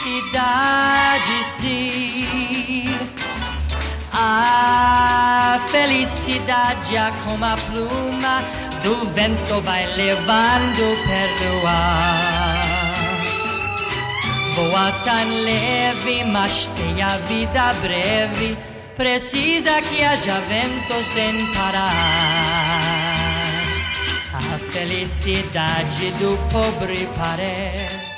felicidade, sim. A felicidade é como a pluma do vento vai levando pelo ar. Voa tão leve, mas tem a vida breve, precisa que haja vento sem parar. A felicidade do pobre parece